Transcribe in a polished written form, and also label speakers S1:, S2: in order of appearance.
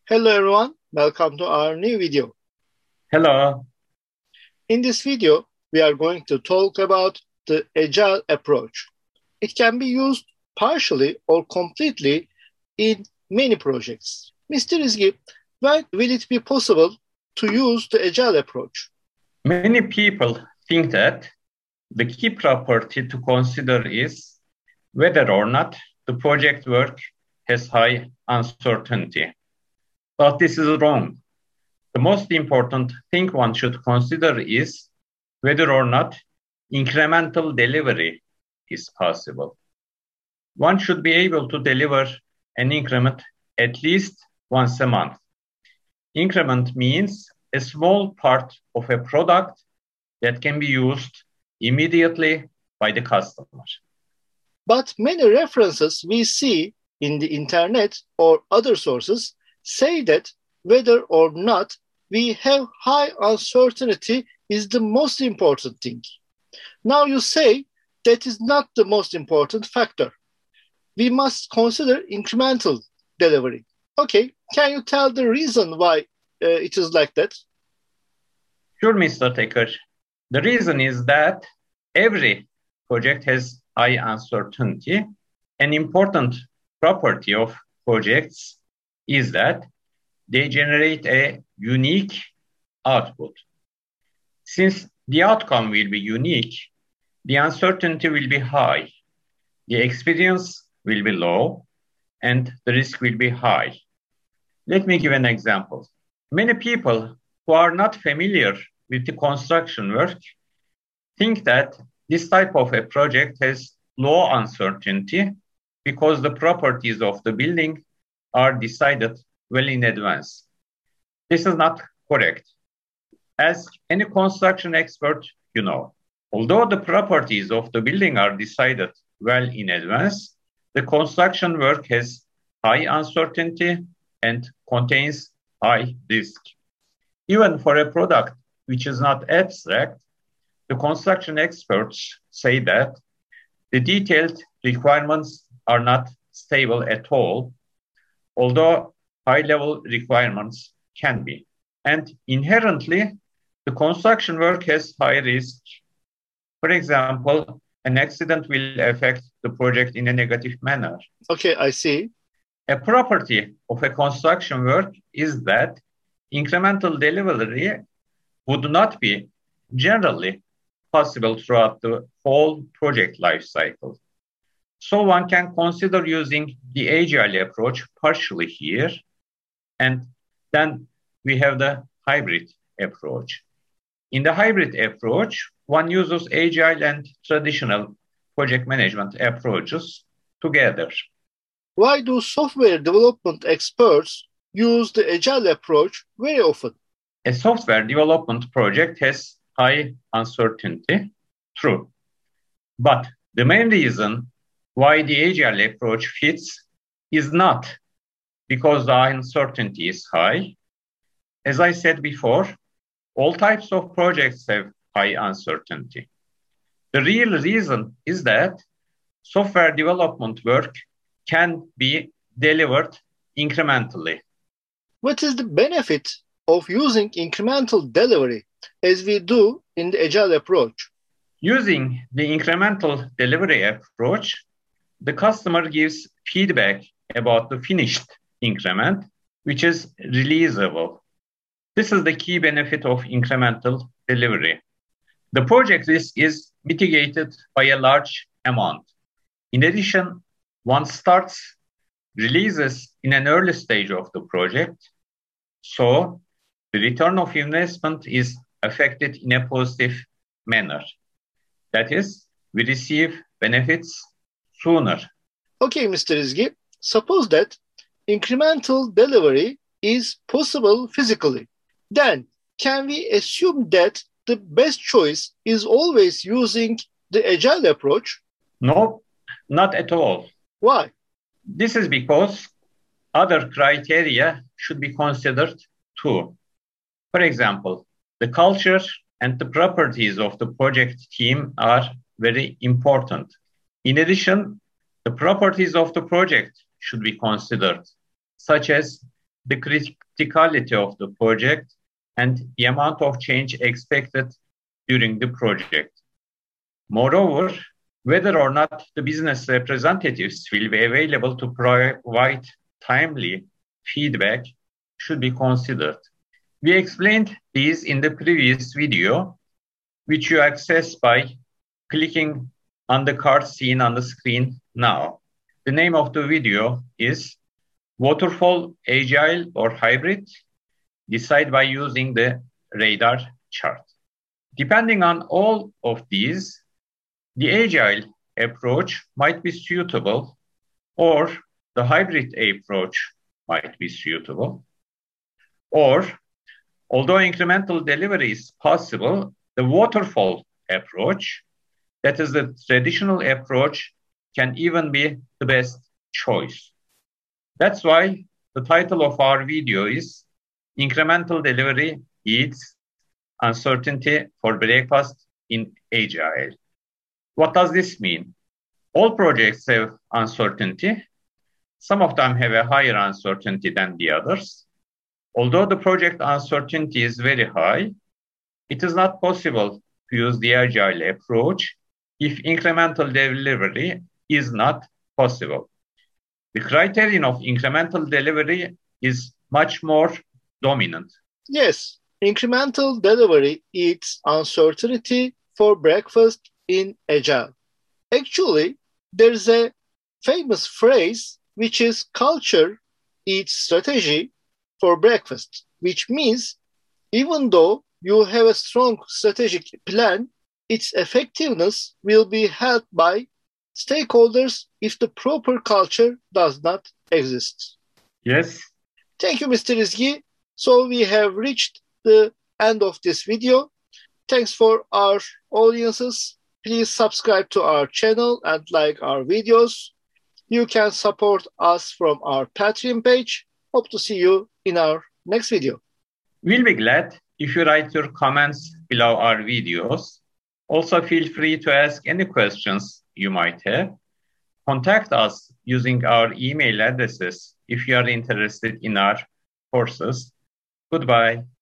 S1: Hello everyone, welcome to our new video.
S2: Hello.
S1: In this video, we are going to talk about the agile approach. It can be used partially or completely in many projects. Mr. Rizgi, when will it be possible to use the agile approach?
S2: Many people think that the key property to consider is whether or not the project work has high uncertainty. But this is wrong. The most important thing one should consider is whether or not incremental delivery is possible. One should be able to deliver an increment at least once a month. Increment means a small part of a product that can be used immediately by the customer.
S1: But many references we see in the internet or other sources say that whether or not we have high uncertainty is the most important thing. Now you say that is not the most important factor. We must consider incremental delivery. Okay, can you tell the reason why it is like that?
S2: Sure, Mr. Taker. The reason is that every project has high uncertainty. An important property of projects is that they generate a unique output. Since the outcome will be unique, the uncertainty will be high, the experience will be low, and the risk will be high. Let me give an example. Many people who are not familiar with the construction work think that this type of a project has low uncertainty because the properties of the building are decided well in advance. This is not correct. As any construction expert, you know, although the properties of the building are decided well in advance, the construction work has high uncertainty and contains high risk. Even for a product which is not abstract, the construction experts say that the detailed requirements are not stable at all, although high-level requirements can be. And inherently, the construction work has high risk. For example, an accident will affect the project in a negative manner.
S1: Okay, I see.
S2: A property of a construction work is that incremental delivery would not be generally possible throughout the whole project life cycle. So one can consider using the agile approach partially here, and then we have the hybrid approach. In the hybrid approach, one uses agile and traditional project management approaches together.
S1: Why do software development experts use the agile approach very often?
S2: A software development project has high uncertainty, true. But the main reason why the agile approach fits is not because the uncertainty is high. As I said before, all types of projects have high uncertainty. The real reason is that software development work can be delivered incrementally.
S1: What is the benefit of using incremental delivery as we do in the agile approach?
S2: Using the incremental delivery approach, the customer gives feedback about the finished increment, which is releasable. This is the key benefit of incremental delivery. The project risk is mitigated by a large amount. In addition, one starts releases in an early stage of the project, so the return of investment is affected in a positive manner. That is, we receive benefits sooner.
S1: Okay, Mr. Rizgi, suppose that incremental delivery is possible physically. Then, can we assume that the best choice is always using the agile approach?
S2: No, not at all.
S1: Why?
S2: This is because other criteria should be considered too. For example, the culture and the properties of the project team are very important. In addition, the properties of the project should be considered, such as the criticality of the project, and the amount of change expected during the project. Moreover, whether or not the business representatives will be available to provide timely feedback should be considered. We explained these in the previous video, which you access by clicking on the card seen on the screen now. The name of the video is Waterfall, Agile, or Hybrid? Decide by using the radar chart. Depending on all of these, the Agile approach might be suitable, or the hybrid approach might be suitable. Or, although incremental delivery is possible, the waterfall approach, that is the traditional approach, can even be the best choice. That's why the title of our video is Incremental Delivery Eats Uncertainty for Breakfast in Agile. What does this mean? All projects have uncertainty. Some of them have a higher uncertainty than the others. Although the project uncertainty is very high, it is not possible to use the Agile approach if incremental delivery is not possible. The criterion of incremental delivery is much more dominant.
S1: Yes, incremental delivery eats uncertainty for breakfast in Agile. Actually, there's a famous phrase which is culture eats strategy for breakfast, which means even though you have a strong strategic plan, its effectiveness will be helped by stakeholders if the proper culture does not exist.
S2: Yes.
S1: Thank you, Mr. Izgi. So we have reached the end of this video. Thanks for our audiences. Please subscribe to our channel and like our videos. You can support us from our Patreon page. Hope to see you in our next video.
S2: We'll be glad if you write your comments below our videos. Also, feel free to ask any questions you might have. Contact us using our email addresses if you are interested in our courses. Goodbye.